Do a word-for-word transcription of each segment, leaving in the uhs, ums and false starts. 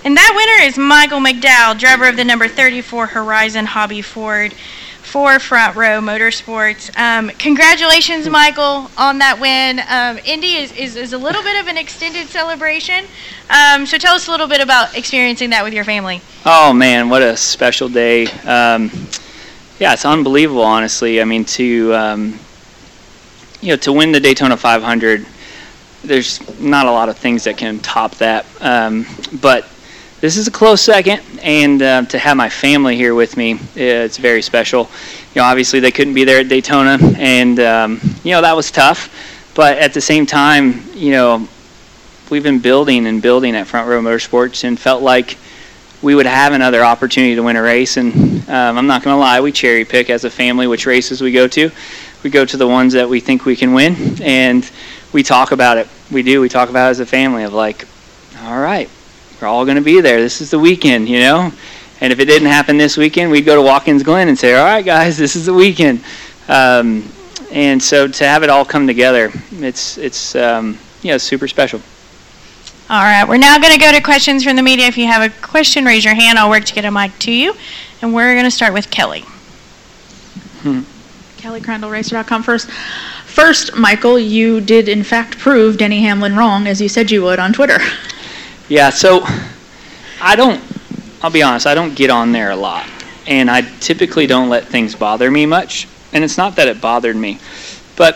And that winner is Michael McDowell, driver of the number thirty-four Horizon Hobby Ford for Front Row Motorsports. Um, congratulations, Michael, on that win. Um, Indy is, is, is a little bit of an extended celebration. Um, so tell us a little bit about experiencing that with your family. Oh, man, what a special day. Um, yeah, it's unbelievable, honestly. I mean, to um, you know, to win the Daytona five hundred, there's not a lot of things that can top that. Um, but this is a close second, and uh, to have my family here with me, it's very special. You know, obviously they couldn't be there at Daytona, and um, you know, that was tough. But at the same time, you know, we've been building and building at Front Row Motorsports, and felt like we would have another opportunity to win a race. And um, I'm not going to lie, we cherry pick as a family which races we go to. We go to the ones that we think we can win, and we talk about it. We do. We talk about it as a family of like, all right, we're all going to be there. This is the weekend, you know. And if it didn't happen this weekend, we'd go to Watkins Glen and say, all right, guys, this is the weekend. Um, and so to have it all come together, it's, it's um, you know, super special. All right, we're now going to go to questions from the media. If you have a question, raise your hand. I'll work to get a mic to you. And we're going to start with Kelly. Hmm. Kelly Crandall, Racer dot com first. First, Michael, you did in fact prove Denny Hamlin wrong, as you said you would on Twitter. Yeah, so I don't, I'll be honest, I don't get on there a lot. And I typically don't let things bother me much. And it's not that it bothered me. But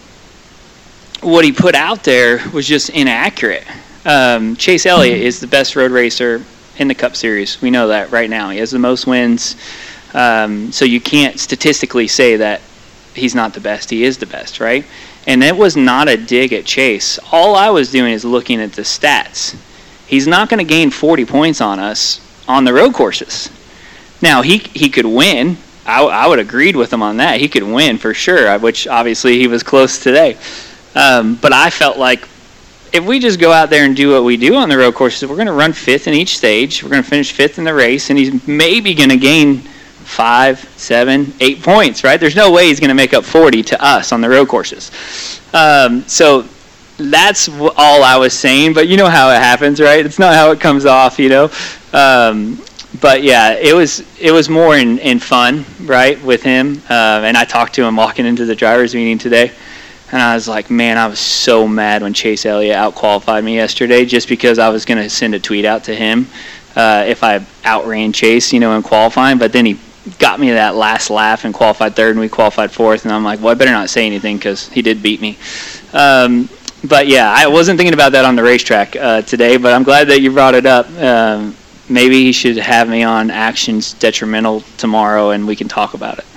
what he put out there was just inaccurate. Um, Chase Elliott is the best road racer in the Cup Series. We know that right now. He has the most wins. Um, so you can't statistically say that he's not the best. He is the best, right? And it was not a dig at Chase. All I was doing is looking at the stats. He's not going to gain forty points on us on the road courses. Now, he he could win. I, I would have agreed with him on that. He could win for sure, which obviously he was close today. Um, but I felt like if we just go out there and do what we do on the road courses, we're going to run fifth in each stage. We're going to finish fifth in the race, and he's maybe going to gain five, seven, eight points, right? There's no way he's going to make up forty to us on the road courses. Um, so that's all I was saying, but you know how it happens, right? It's not how it comes off, you know. Um, but yeah, it was it was more in, in fun, right, with him. Uh, and I talked to him walking into the drivers' meeting today, and I was like, man, I was so mad when Chase Elliott out-qualified me yesterday, just because I was going to send a tweet out to him uh, if I outran Chase, you know, in qualifying. But then he got me that last laugh and qualified third, and we qualified fourth. And I'm like, well, I better not say anything because he did beat me. Um, but yeah, I wasn't thinking about that on the racetrack uh, today, but I'm glad that you brought it up. Um, maybe he should have me on Actions Detrimental tomorrow, and we can talk about it.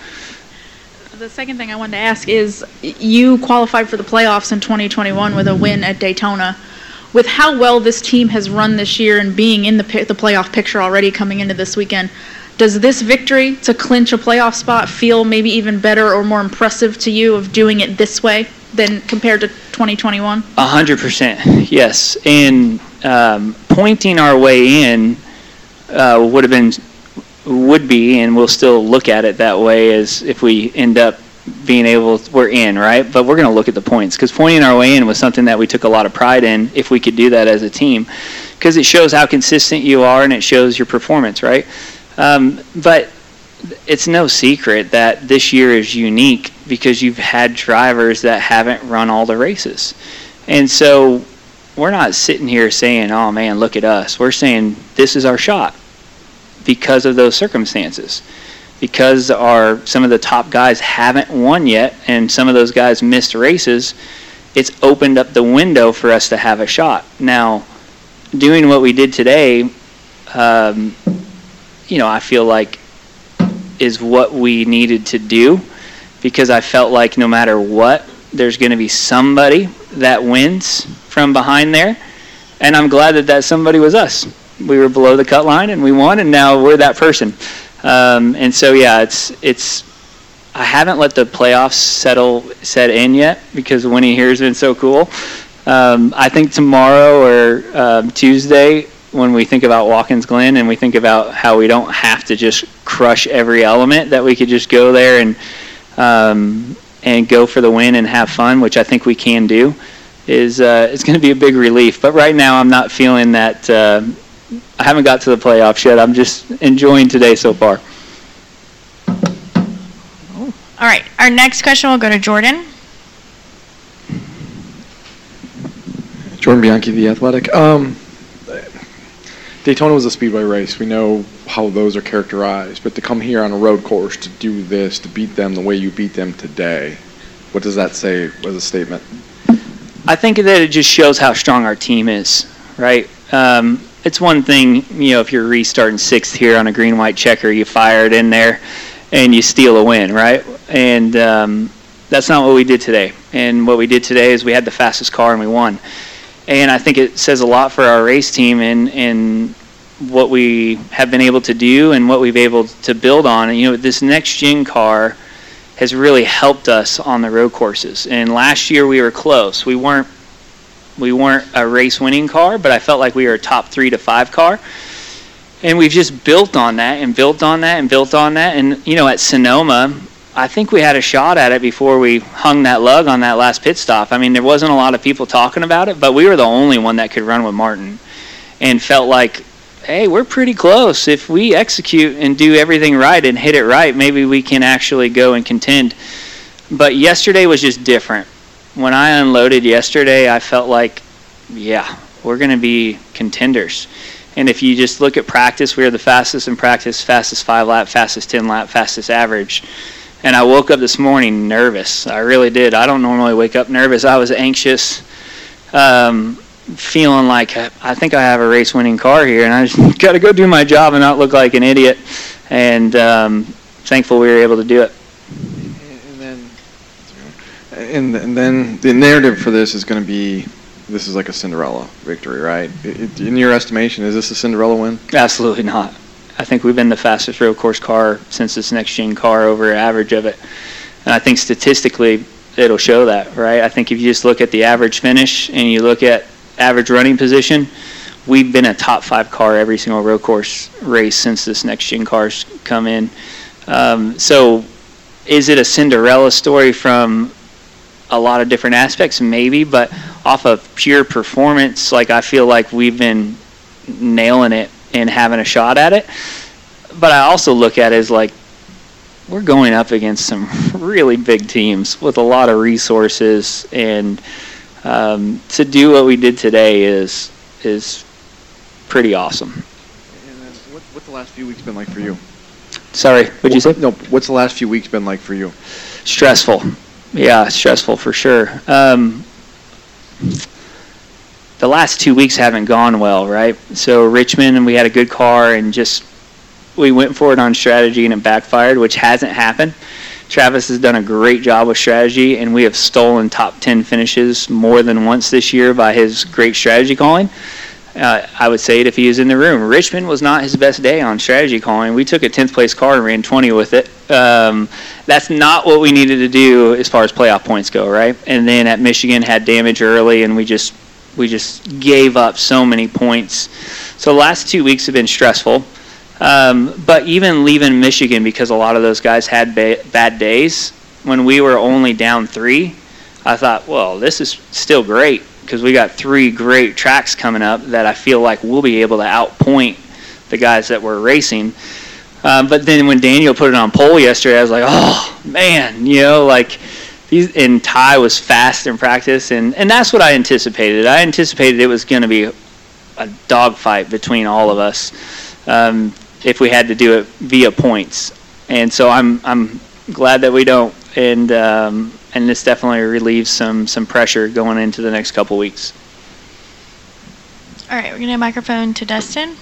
The second thing I wanted to ask is, you qualified for the playoffs in twenty twenty-one with a win at Daytona. With how well this team has run this year and being in the the playoff picture already coming into this weekend, does this victory to clinch a playoff spot feel maybe even better or more impressive to you of doing it this way than compared to twenty twenty-one? A hundred percent, yes. And um, pointing our way in uh, would have been, would be, and we'll still look at it that way as if we end up being able, we're in, right? But we're going to look at the points, because pointing our way in was something that we took a lot of pride in if we could do that as a team, because it shows how consistent you are and it shows your performance, right? Um, but it's no secret that this year is unique because you've had drivers that haven't run all the races. And so we're not sitting here saying, oh, man, look at us. We're saying this is our shot because of those circumstances. Because our some of the top guys haven't won yet and some of those guys missed races, it's opened up the window for us to have a shot. Now, doing what we did today, um, you know, I feel like is what we needed to do, because I felt like no matter what, there's going to be somebody that wins from behind there, and I'm glad that that somebody was us. We were below the cut line and we won, and now we're that person. Um, and so, yeah, it's it's. I haven't let the playoffs settle set in yet because winning here has been so cool. Um, I think tomorrow or um, Tuesday, when we think about Watkins Glen and we think about how we don't have to just crush every element, that we could just go there and um, and go for the win and have fun, which I think we can do, is uh, it's going to be a big relief. But right now, I'm not feeling that. Uh, I haven't got to the playoffs yet. I'm just enjoying today so far. All right, our next question will go to Jordan. Jordan Bianchi, The Athletic. Um, Daytona was a speedway race. We know how those are characterized. But to come here on a road course to do this, to beat them the way you beat them today, what does that say as a statement? I think that it just shows how strong our team is, right? Um, it's one thing, you know, if you're restarting sixth here on a green-white checker, you fire it in there and you steal a win, right? And um, that's not what we did today. And what we did today is we had the fastest car and we won. And I think it says a lot for our race team and, and what we have been able to do and what we've been able to build on. And, you know, this next-gen car has really helped us on the road courses. And last year we were close. We weren't we weren't a race-winning car, but I felt like we were a top three to five car. And we've just built on that and built on that and built on that. And, you know, at Sonoma, I think we had a shot at it before we hung that lug on that last pit stop. I mean, there wasn't a lot of people talking about it, but we were the only one that could run with Martin and felt like, hey, we're pretty close. If we execute and do everything right and hit it right, maybe we can actually go and contend. But yesterday was just different. When I unloaded yesterday, I felt like, yeah, we're going to be contenders. And if you just look at practice, we were the fastest in practice, fastest five lap, fastest ten lap, fastest average. And I woke up this morning nervous. I really did. I don't normally wake up nervous. I was anxious, um, feeling like I think I have a race-winning car here, and I just got to go do my job and not look like an idiot. And um, thankful we were able to do it. And then, and, and then the narrative for this is going to be, this is like a Cinderella victory, right? It, in your estimation, is this a Cinderella win? Absolutely not. I think we've been the fastest road course car since this next-gen car over average of it. And I think statistically it'll show that, right? I think if you just look at the average finish and you look at average running position, we've been a top five car every single road course race since this next-gen car's come in. Um, so is it a Cinderella story from a lot of different aspects? Maybe, but off of pure performance, like I feel like we've been nailing it and having a shot at it. But I also look at it as like we're going up against some really big teams with a lot of resources, and um, to do what we did today is is pretty awesome. And then what, what's the last few weeks been like for you? Sorry, what'd you say? No, what's the last few weeks been like for you? Stressful. Yeah, stressful for sure. Um, the last two weeks haven't gone well, right? So Richmond, and we had a good car, and just we went for it on strategy, and it backfired, which hasn't happened. Travis has done a great job with strategy, and we have stolen top ten finishes more than once this year by his great strategy calling. Uh, I would say it if he was in the room. Richmond was not his best day on strategy calling. We took a tenth place car and ran twenty with it. Um, that's not what we needed to do as far as playoff points go, right? And then at Michigan had damage early, and we just we just gave up so many points. So the last two weeks have been stressful. Um, but even leaving Michigan, because a lot of those guys had ba- bad days, when we were only down three, I thought, well, this is still great, because we got three great tracks coming up that I feel like we'll be able to outpoint the guys that we're racing. Um, but then when Daniel put it on pole yesterday, I was like, oh, man, you know, like, these, and Ty was fast in practice, and, and that's what I anticipated. I anticipated it was going to be a dogfight between all of us um, if we had to do it via points. And so I'm I'm glad that we don't, and um, and this definitely relieves some some pressure going into the next couple weeks. All right, we're going to microphone to Dustin.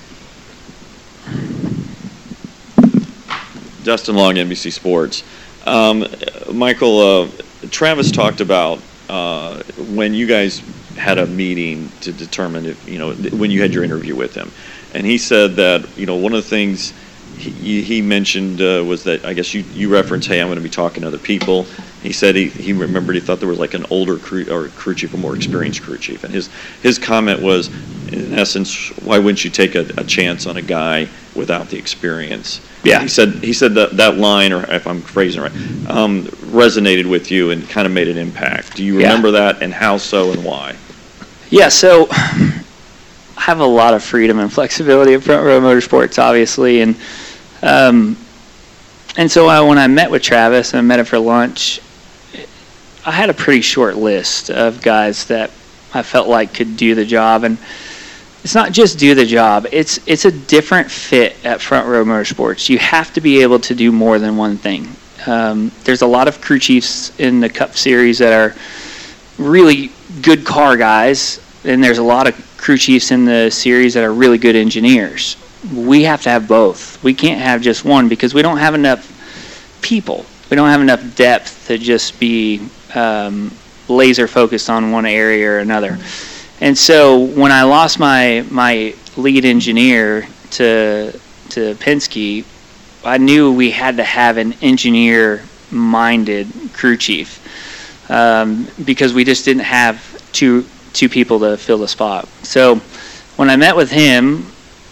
Dustin Long, N B C Sports. Um, Michael, uh, Travis talked about uh, when you guys had a meeting to determine if, you know, when you had your interview with him. And he said that, you know, one of the things he, he mentioned uh, was that, I guess you, you referenced, hey, I'm going to be talking to other people. He said he, he remembered he thought there was like an older crew or crew chief, a more experienced crew chief. And his, his comment was, in essence, why wouldn't you take a, a chance on a guy without the experience? Yeah. He said he said that that line, or if I'm phrasing it right, um, resonated with you and kind of made an impact. Do you remember yeah. that, and how so and why? Yeah, so I have a lot of freedom and flexibility at Front Row Motorsports, obviously, and um, and so I, when I met with Travis and I met him for lunch, I had a pretty short list of guys that I felt like could do the job, and it's not just do the job. It's it's a different fit at Front Row Motorsports. You have to be able to do more than one thing. Um, there's a lot of crew chiefs in the Cup Series that are really good car guys, and there's a lot of crew chiefs in the series that are really good engineers. We have to have both. We can't have just one because we don't have enough people. We don't have enough depth to just be um, laser focused on one area or another. And so when I lost my my lead engineer to to Penske, I knew we had to have an engineer-minded crew chief um, because we just didn't have two two people to fill the spot. So when I met with him,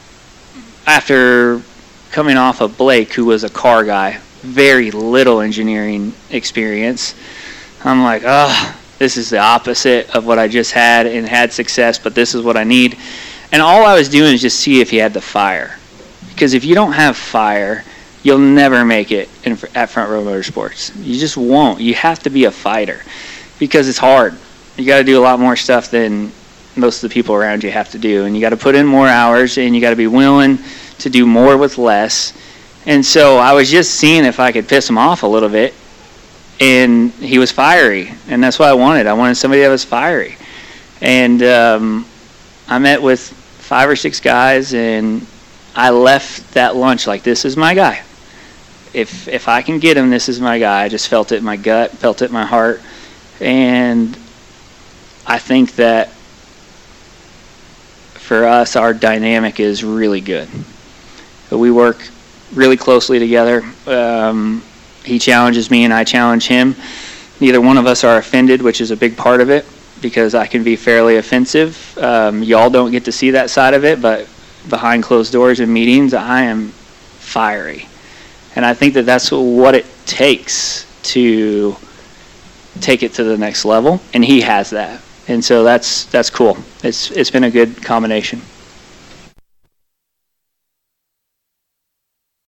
after coming off of Blake, who was a car guy, very little engineering experience, I'm like, oh, this is the opposite of what I just had and had success, but this is what I need. And all I was doing is just see if he had the fire. Because if you don't have fire, you'll never make it in, at Front Row Motorsports. You just won't. You have to be a fighter because it's hard. You got to do a lot more stuff than most of the people around you have to do. And you got to put in more hours, and you got to be willing to do more with less. And so I was just seeing if I could piss him off a little bit. And he was fiery, and that's what I wanted. I wanted somebody that was fiery. And um, I met with five or six guys, and I left that lunch like, this is my guy. If if I can get him, this is my guy. I just felt it in my gut, felt it in my heart. And I think that for us, our dynamic is really good. We work really closely together. Um, He challenges me and I challenge him. Neither one of us are offended, which is a big part of it because I can be fairly offensive. Um, y'all don't get to see that side of it, but behind closed doors in meetings, I am fiery. And I think that that's what it takes to take it to the next level, and he has that. And so that's that's cool. It's it's been a good combination.